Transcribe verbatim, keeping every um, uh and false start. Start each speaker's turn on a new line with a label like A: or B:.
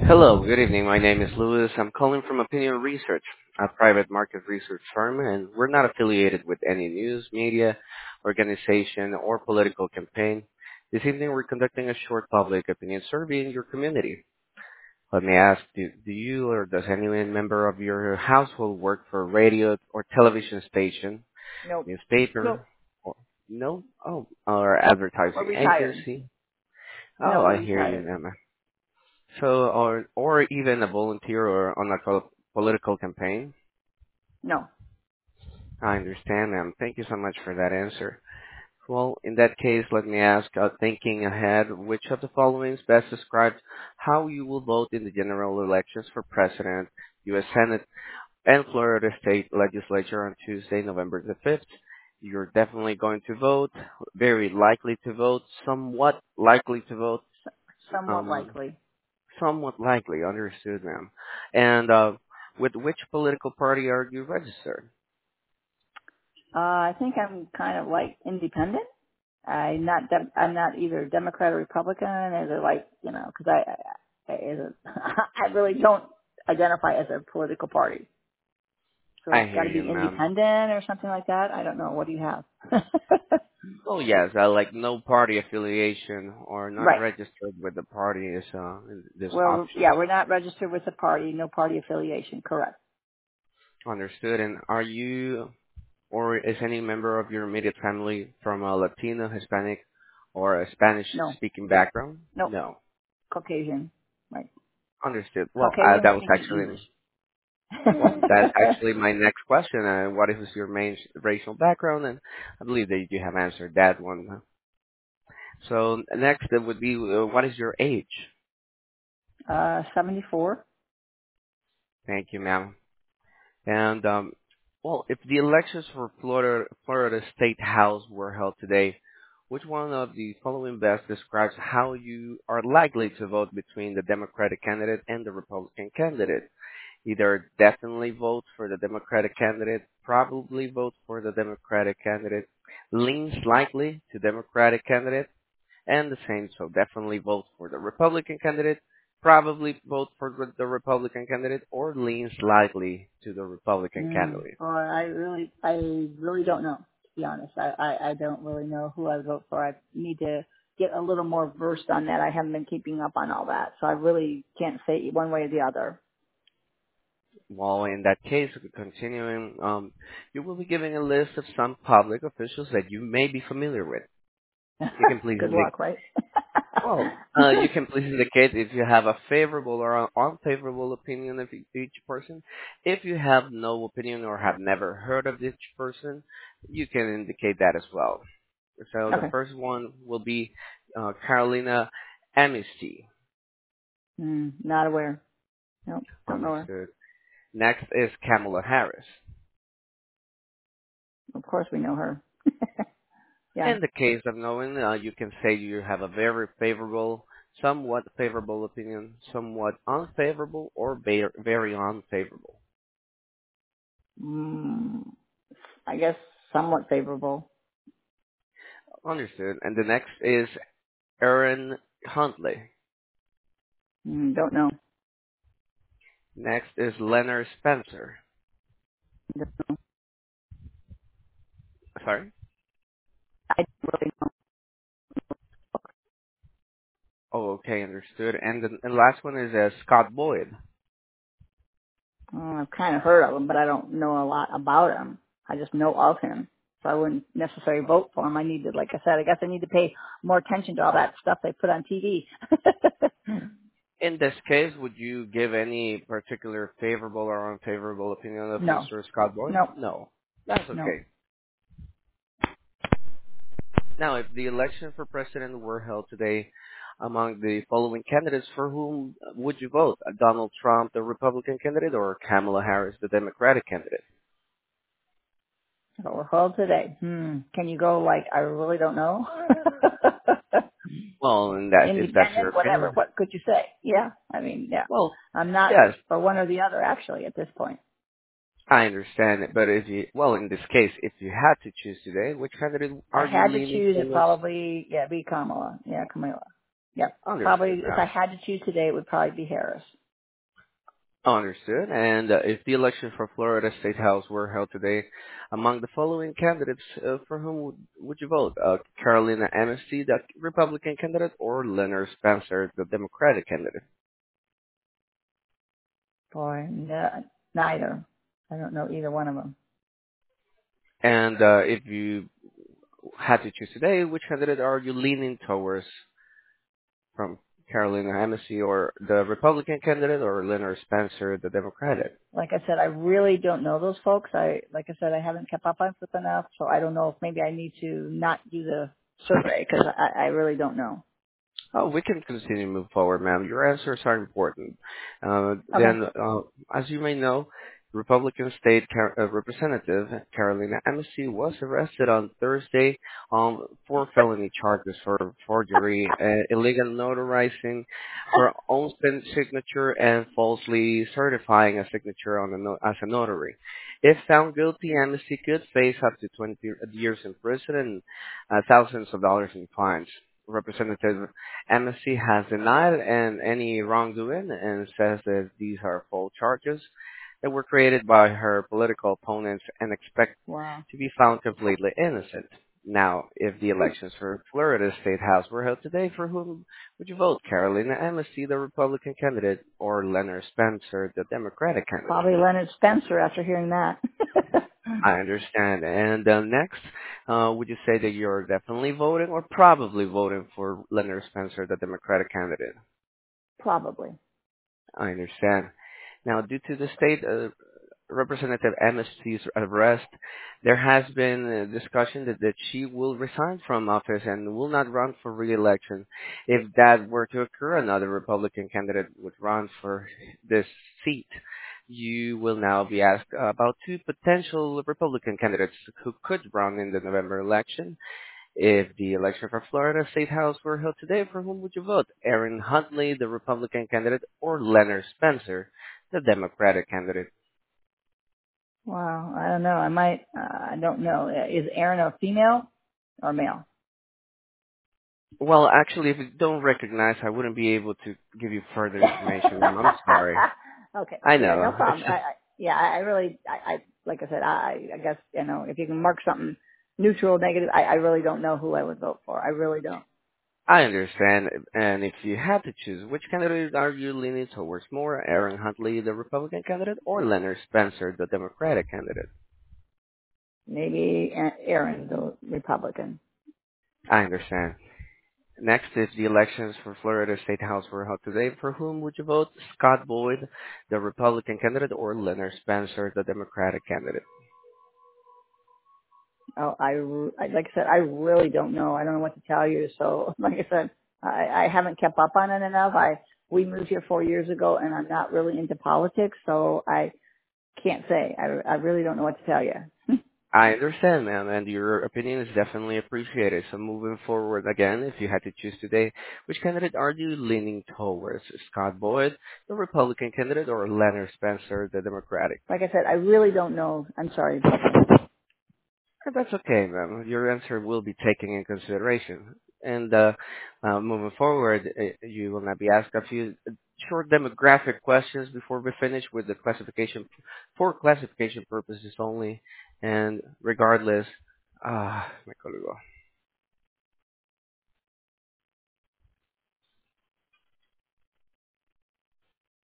A: Hello, good evening. My name is Louis. I'm calling from Opinion Research, a private market research firm, and we're not affiliated with any news, media, organization, or political campaign. This evening, we're conducting a short public opinion survey in your community. Let me ask, do, do you or does any member of your household work for a radio or television station,
B: Nope.
A: newspaper,
B: Nope.
A: or no, oh, or
B: We're
A: advertising
B: retired.
A: agency? Oh,
B: No, we're
A: I hear you,
B: retired.
A: Emma. So, or or even a volunteer or on a pol- political campaign?
B: No.
A: I understand, ma'am. Thank you so much for that answer. Well, in that case, let me ask, uh, thinking ahead, which of the following best describes how you will vote in the general elections for President, U S. Senate, and Florida State Legislature on Tuesday, November the fifth? You're definitely going to vote, very likely to vote, somewhat likely to vote,
B: S- somewhat
A: um,
B: likely.
A: somewhat likely, understood, ma'am. And uh, with which political party are you registered?
B: Uh, I think I'm kind of like independent. I'm not. Dem- I'm not either Democrat or Republican. Is it like you know? Because I, I, I, is it, I really don't identify as a political party. So
A: I
B: it's got
A: hear
B: to be
A: you, ma'am.
B: independent or something like that. I don't know. What do you have?
A: Oh yes, I like no party affiliation or not
B: Right.
A: registered with the party is uh, this
B: Well,
A: option.
B: yeah, we're not registered with the party. No party affiliation. Correct.
A: Understood. And are you or is any member of your immediate family from a Latino, Hispanic, or a
B: No.
A: Spanish-speaking background?
B: Nope.
A: No.
B: Caucasian. Right.
A: Understood. Well, uh,
B: Caucasian
A: that was
B: speaking
A: actually
B: English.
A: well, that's actually my next question. Uh, what is your main racial background? And I believe that you have answered that one. So next it would be, uh, what is your age?
B: uh, seventy-four.
A: Thank you, ma'am. And um, well, if the elections for Florida Florida State House were held today, which one of the following best describes how you are likely to vote between the Democratic candidate and the Republican candidate? Either definitely vote for the Democratic candidate, probably vote for the Democratic candidate, leans likely to Democratic candidate, and the same, so definitely vote for the Republican candidate, probably vote for the the Republican candidate, or leans likely to the Republican
B: Mm.
A: candidate.
B: Well, I really, I really don't know. To be honest, I, I, I don't really know who I vote for. I need to get a little more versed on that. I haven't been keeping up on all that, so I really can't say one way or the other.
A: Well, in that case, continuing, um, you will be given a list of some public officials that you may be familiar with. You can please
B: Good
A: indicate.
B: luck, right?
A: Well, uh, you can please indicate if you have a favorable or an unfavorable opinion of e- each person. If you have no opinion or have never heard of each person, you can indicate that as well. So the
B: Okay.
A: first one will be uh, Carolina Amnesty.
B: Mm, not aware. Nope, don't know her.
A: Understood. Next is Kamala Harris.
B: Of course we know her. Yeah.
A: In the case of knowing, uh, you can say you have a very favorable, somewhat favorable opinion, somewhat unfavorable, or ba- very unfavorable.
B: Mm, I guess somewhat favorable.
A: Understood. And the next is Aaron Huntley.
B: Mm, don't know.
A: Next is Leonard Spencer. Sorry?
B: I really
A: Oh, okay, understood. And the and last one is uh, Scott Boyd.
B: Uh, I've kind of heard of him, but I don't know a lot about him. I just know of him. So I wouldn't necessarily vote for him. I need to, like I said, I guess I need to pay more attention to all that stuff they put on T V.
A: In this case, would you give any particular favorable or unfavorable opinion of
B: No,
A: mister Scott Boyd?
B: no,
A: No. That's
B: no.
A: okay. Now, if the election for president were held today among the following candidates, for whom would you vote? Uh, Donald Trump, the Republican candidate, or Kamala Harris, the Democratic candidate?
B: So we're held today. Hmm. Can you go like, I really don't know?
A: Well, and that if that's your
B: Independent, whatever.
A: opinion,
B: What could you say? Yeah. I mean, yeah.
A: well,
B: I'm not
A: yes,
B: for one or the other actually at this point.
A: I understand it. But if you, well, in this case, if you had to choose today, which candidate
B: If I
A: are you
B: had to
A: leaning
B: choose, it
A: towards?
B: probably, yeah, be Kamala. Yeah, Kamala. Yep.
A: Understood,
B: Probably, if I
A: ma'am.
B: had to choose today, it would probably be Harris.
A: Understood. And uh, if the election for Florida State House were held today, among the following candidates, uh, for whom would, would you vote? Uh, Carolina Amnesty, the Republican candidate, or Leonard Spencer, the Democratic candidate?
B: Boy, no, neither. I don't know either one of them.
A: And uh, if you had to choose today, which candidate are you leaning towards from Carolina Amnesty, or the Republican candidate, or Leonard Spencer, the Democratic?
B: Like I said, I really don't know those folks. I, like I said, I haven't kept up on with enough, so I don't know if maybe I need to not do the survey because I, I really don't know.
A: Oh, we can continue to move forward, ma'am. Your answers are important. Uh,
B: Okay.
A: then, uh, as you may know, Republican State Car- uh, Representative Carolina Amnesty was arrested on Thursday um, for felony charges for forgery, uh, illegal notarizing her own sin- signature, and falsely certifying a signature on a no- as a notary. If found guilty, Amnesty could face up to twenty years in prison and uh, thousands of dollars in fines. Representative Amnesty has denied and any wrongdoing and says that these are false charges that were created by her political opponents and expect
B: Wow.
A: to be found completely innocent. Now, if the elections for Florida State House were held today, for whom would you vote? Carolina Amnesty, the Republican candidate, or Leonard Spencer, the Democratic candidate?
B: Probably Leonard Spencer after hearing that.
A: I understand. And uh, next, uh, would you say that you're definitely voting or probably voting for Leonard Spencer, the Democratic candidate?
B: Probably.
A: I understand. Now, due to the state uh, Representative Amnesty's arrest, there has been a discussion that, that she will resign from office and will not run for re-election. If that were to occur, another Republican candidate would run for this seat. You will now be asked about two potential Republican candidates who could run in the November election. If the election for Florida State House were held today, for whom would you vote? Aaron Huntley, the Republican candidate, or Leonard Spencer, the Democratic candidate?
B: Wow. I don't know. I might, uh, I don't know. Is Aaron a female or male?
A: Well, actually, if you don't recognize, I wouldn't be able to give you further information, ma'am. I'm sorry.
B: Okay.
A: I
B: Yeah, no
A: know. It's
B: problem. I,
A: just,
B: I yeah, I I really, I, I, like I said, I, I guess, you know, if you can mark something neutral, negative, I, I really don't know who I would vote for. I really don't.
A: I understand. And if you had to choose, which candidate are you leaning towards more? Aaron Huntley, the Republican candidate, or Leonard Spencer, the Democratic candidate?
B: Maybe Aaron, the Republican.
A: I understand. Next is the elections for Florida State House were held today. For whom would you vote? Scott Boyd, the Republican candidate, or Leonard Spencer, the Democratic candidate?
B: Oh, I, I, like I said, I really don't know. I don't know what to tell you. So, like I said, I, I haven't kept up on it enough. I, we moved here four years ago and I'm not really into politics. So I can't say. I, I really don't know what to tell you.
A: I understand, ma'am, and your opinion is definitely appreciated. So moving forward again, if you had to choose today, which candidate are you leaning towards? Scott Boyd, the Republican candidate, or Leonard Spencer, the Democratic?
B: Like I said, I really don't know. I'm sorry.
A: Uh, That's okay, ma'am. Your answer will be taken in consideration. And uh, uh, moving forward, uh, you will now be asked a few short demographic questions before we finish with the classification for classification purposes only. And regardless, ah, me colgó.